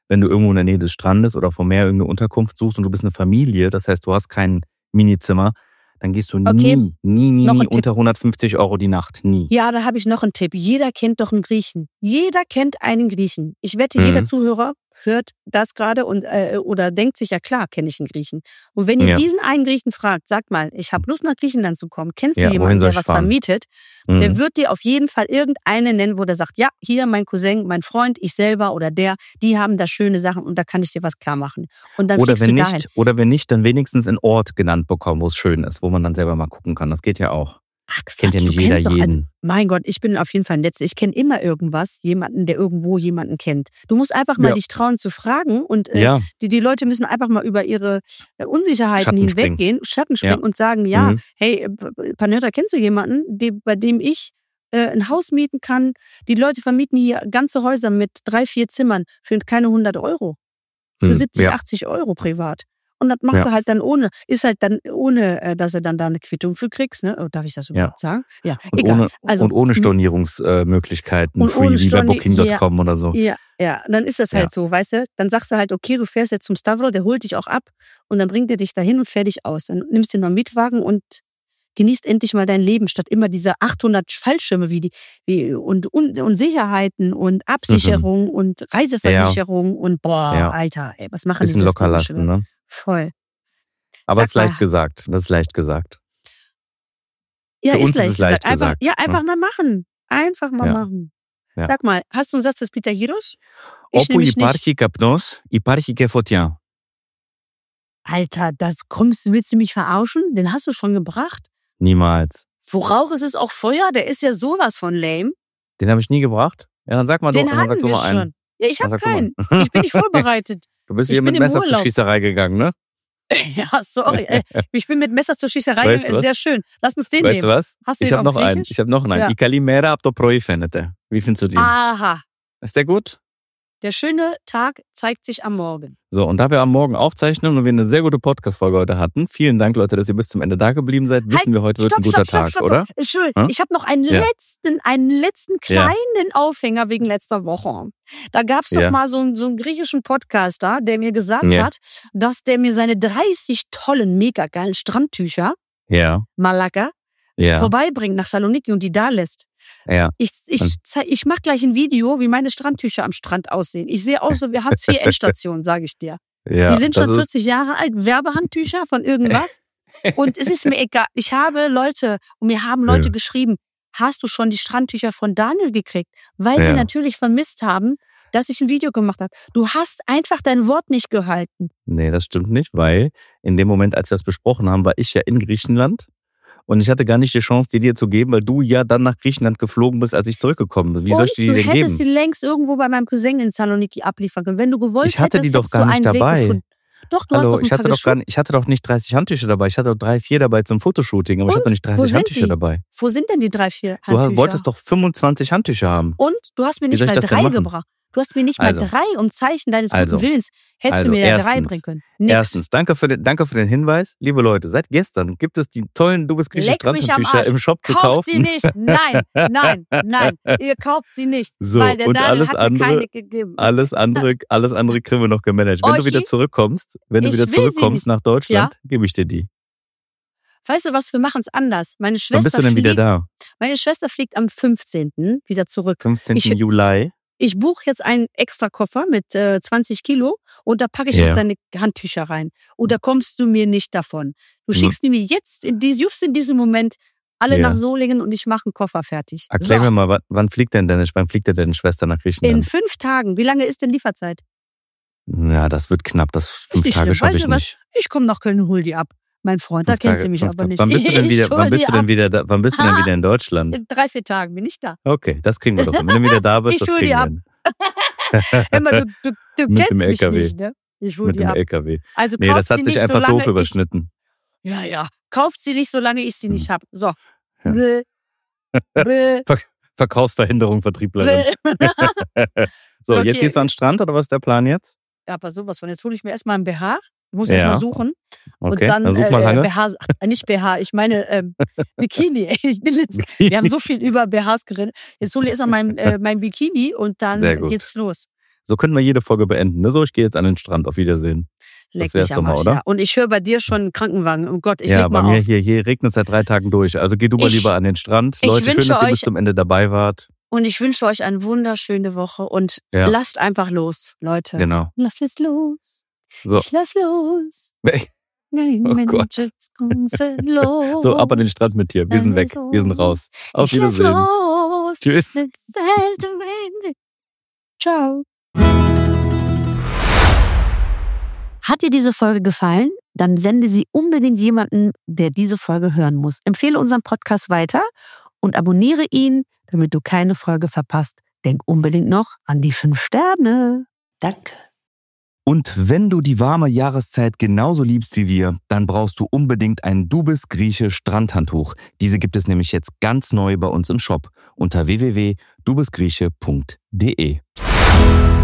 wenn du irgendwo in der Nähe des Strandes oder vom Meer irgendeine Unterkunft suchst und du bist eine Familie, das heißt, du hast kein Minizimmer, dann gehst du Okay, nie, nie, nie, noch nie ein Tipp. unter hundertfünfzig Euro die Nacht. Nie. Ja, da habe ich noch einen Tipp. Jeder kennt doch einen Griechen. Jeder kennt einen Griechen. Ich wette, jeder Mhm. Zuhörer hört das gerade und äh, oder denkt sich, ja klar, kenne ich einen Griechen. Und wenn ihr Ja. diesen einen Griechen fragt, sagt mal, ich habe Lust nach Griechenland zu kommen, kennst du Ja, wohin jemanden, soll der ich was fahren? vermietet? Der Mhm. wird dir auf jeden Fall irgendeinen nennen, wo der sagt, ja, hier mein Cousin, mein Freund, ich selber oder der, die haben da schöne Sachen und da kann ich dir was klar machen. Und dann Oder fliegst wenn du dahin. nicht, oder wenn nicht, dann wenigstens einen Ort genannt bekommen, wo es schön ist, wo man dann selber mal gucken kann. Das geht ja auch. Ach Kennt ja Quatsch, du nicht jeder kennst doch, also, jeden. mein Gott, ich bin auf jeden Fall ein Netz. Ich kenne immer irgendwas, jemanden, der irgendwo jemanden kennt. Du musst einfach mal Ja. dich trauen zu fragen und äh, Ja, die, die Leute müssen einfach mal über ihre äh, Unsicherheiten Schatten springen. hinweggehen, Schatten Ja. springen und sagen, ja, Mhm. hey, äh, Panetta, kennst du jemanden, die, bei dem ich äh, ein Haus mieten kann? Die Leute vermieten hier ganze Häuser mit drei, vier Zimmern für keine hundert Euro. Für Mhm. siebzig, Ja, achtzig Euro privat. Und das machst ja, du halt dann ohne, ist halt dann ohne, äh, dass du dann da eine Quittung für kriegst, ne? Oh, darf ich das ja. überhaupt sagen? Ja, Und egal. ohne, Also, und ohne m- Stornierungsmöglichkeiten, und free ohne wie bei Storni, Booking ja, Punkt com oder so. ja, ja, dann ist das Ja, halt so, weißt du? Dann sagst du halt, okay, du fährst jetzt zum Stavro, der holt dich auch ab und dann bringt er dich dahin und fertig aus. Dann nimmst du noch einen Mietwagen und genießt endlich mal dein Leben, statt immer diese achthundert Fallschirme wie die, wie, und, und, und Sicherheiten und mhm. Absicherung und Ja, Reiseversicherung und boah, ja. Alter, ey, was machen Bisschen diese locker Systeme schon lassen, wieder? ne? Voll. Aber es Sag ist leicht mal, gesagt. Das ist leicht gesagt. ja, Für ist uns ist leicht es leicht gesagt. Einfach, gesagt. ja, Ne? einfach mal machen. Einfach mal Ja, machen. ja. Sag mal, hast du einen Satz des Pitagiros? Ich Όπου nämlich nicht. υπάρχει καπνός, υπάρχει και φωτιά. Alter, das kommst, willst du mich verarschen? Den hast du schon gebracht. Niemals. Wo Rauch ist, ist auch Feuer. Der ist ja sowas von lame. Den habe ich nie gebracht. Ja, dann sag mal du, Den dann sag hatten du wir mal einen. schon. Ja, ich Dann habe sag du mal. keinen. Ich bin nicht vorbereitet. Du bist Ich wieder bin mit im Messer zur Urlaub. Schießerei gegangen, ne? Ja, sorry. ey. Ich bin mit Messer zur Schießerei Weißt gegangen. du Ist was? sehr schön. Lass uns den Weißt du nehmen. was? Hast du Ich den habe auf noch einen. Griechisch? Ich habe noch einen. Ja. Η καλημέρα από το πρωί φαίνεται. Wie findest du den? Aha. Ist der gut? Der schöne Tag zeigt sich am Morgen. So, und da wir am Morgen aufzeichnen und wir eine sehr gute Podcast-Folge heute hatten, vielen Dank, Leute, dass ihr bis zum Ende da geblieben seid. Halt, Wissen wir, heute wird stopp, ein guter stopp, stopp, Tag, stopp, oder? stopp. Entschuldigung, Hm? ich habe noch einen Ja, letzten, einen letzten ja, kleinen Aufhänger wegen letzter Woche. Da gab es doch ja, mal so einen, so einen griechischen Podcaster, der mir gesagt ja, hat, dass der mir seine dreißig tollen, mega geilen Strandtücher, ja, Malaga, ja, vorbeibringt nach Saloniki und die da lässt. ja. Ich, ich, Und, zei- ich mache gleich ein Video, wie meine Strandtücher am Strand aussehen. Ich sehe aus so wie Hartz vier Endstation, sage ich dir. Die ja, sind das schon ist, vierzig Jahre alt, Werbehandtücher von irgendwas. Und es ist mir egal. Ich habe Leute, und mir haben Leute ja, geschrieben, hast du schon die Strandtücher von Daniel gekriegt? Weil sie ja. natürlich vermisst haben, dass ich ein Video gemacht habe. Du hast einfach dein Wort nicht gehalten. Nee, das stimmt nicht, weil in dem Moment, als wir das besprochen haben, war ich ja in Griechenland und ich hatte gar nicht die Chance, die dir zu geben, weil du ja dann nach Griechenland geflogen bist, als ich zurückgekommen bin. Wie soll ich Und dir du die denn hättest sie geben? längst irgendwo bei meinem Cousin in Saloniki abliefern können. Wenn du gewollt Ich hatte die hättest, doch hättest du gar nicht einen Weg dabei. gefunden. Doch, du hast Hallo, doch ein ich paar hatte doch gar geschoben. nicht, ich hatte doch nicht dreißig Handtücher dabei. Ich hatte doch drei, vier dabei zum Fotoshooting, aber ich hatte doch Und nicht wo dreißig sind Handtücher die? dabei. Wo sind denn die drei, vier Du hast- Handtücher? wolltest doch fünfundzwanzig Handtücher haben. Und du hast mir Wie nicht soll ich mal das denn drei machen? gebracht. Du hast mir nicht mal Also, drei um Zeichen deines guten also, Willens. Hättest also du mir ja drei bringen erstens, können. Nix. erstens, danke für, den, danke für den Hinweis. Liebe Leute, seit gestern gibt es die tollen Du bist Griechisch Leck mich am Strandhandtücher Arsch. im Shop zu Kauft sie kaufen. nicht. Nein, nein, nein. Ihr kauft sie nicht. So, Weil der und Daniel alles hat mir andere, keine gegeben. alles andere, alles andere kriegen wir noch gemanagt. Wenn du wieder Oschi, zurückkommst, wenn du ich wieder will sie zurückkommst nicht. nach Ja? Deutschland, gebe ich dir die. Weißt du was, wir machen es anders. Meine Wann bist Schwester du denn wieder fliegt, da? meine Schwester fliegt am fünfzehnten wieder zurück. fünfzehnten Ich, Juli. ich buche jetzt einen extra Koffer mit äh, zwanzig Kilo und da packe ich jetzt Ja. deine Handtücher rein. Und da kommst du mir nicht davon. Du Hm. schickst mir jetzt, in dies, just in diesem Moment, alle Ja. nach Solingen und ich mache einen Koffer fertig. Erklär So, mir mal, wann, wann fliegt denn deine, wann fliegt denn deine Schwester nach in Griechenland? fünf Tagen. Wie lange ist denn Lieferzeit? Ja, das wird knapp. Das Ist fünf nicht Tage schlimm. schaffe Weißt ich du was? nicht. Ich komme nach Köln und hol die ab. Mein Freund, da Fünf kennt Tage, sie mich fünf aber Tage. nicht. Wann bist du denn Ich wieder, wann hol bist die du denn ab. wieder, da, wann bist du denn Ha, wieder in Deutschland? in drei, vier Tagen bin ich da. Okay, das kriegen wir doch hin. Wenn du wieder da bist, Ich das hol kriegen die wir ab. hin. Immer, du, du, du Mit kennst dem mich L K W. nicht, ne? Ich hol Mit die dem ab. L K W. Also Nee, kauft das hat sie sich nicht, einfach solange doof ich... überschnitten. Ja, ja. Kauft sie nicht, solange ich sie nicht Hm. hab. So. Ja. Bäh, bäh, Ver Verkaufsverhinderung, Vertrieblerin. bäh. So, jetzt Okay. gehst du an den Strand oder was ist der Plan jetzt? Ja, aber sowas von. Jetzt hole ich mir erstmal einen B H. Ich muss erstmal Ja, suchen. Und okay. dann Dann such mal äh, lange. B H, ach, nicht B H, ich meine ähm, Bikini. Ich bin jetzt, wir haben so viel über B Hs geredet. Jetzt hole ich erstmal mein, äh, mein Bikini und Sehr dann gut. geht's los. So können wir jede Folge beenden. Ne? So, ich gehe jetzt an den Strand. Auf Wiedersehen. Leck mich am Arsch, ja. Und ich höre bei dir schon einen Krankenwagen. Oh Gott, ich ja, leg mal bei mir auf. hier, hier regnet es seit drei Tagen durch. Also geh du mal Ich- lieber an den Strand. ich Leute, schön, wünsche dass ihr euch- bis zum Ende dabei wart. Und ich wünsche euch eine wunderschöne Woche und Ja. lasst einfach los, Leute. Genau. Lasst jetzt los. So. Ich lass los. Hey. Nein, Oh Mensch, Gott. jetzt kommt's los. So, ab an den Strand mit dir. Wir sind weg. Wir sind raus. Auf Ich lass Wiedersehen. los. Tschüss. Ciao. Hat dir diese Folge gefallen? Dann sende sie unbedingt jemanden, der diese Folge hören muss. Empfehle unseren Podcast weiter und abonniere ihn, damit du keine Folge verpasst. Denk unbedingt noch an die fünf Sterne. Danke. Und wenn du die warme Jahreszeit genauso liebst wie wir, dann brauchst du unbedingt ein Du bist Grieche Strandhandtuch. Diese gibt es nämlich jetzt ganz neu bei uns im Shop unter w w w punkt du bist grieche punkt de.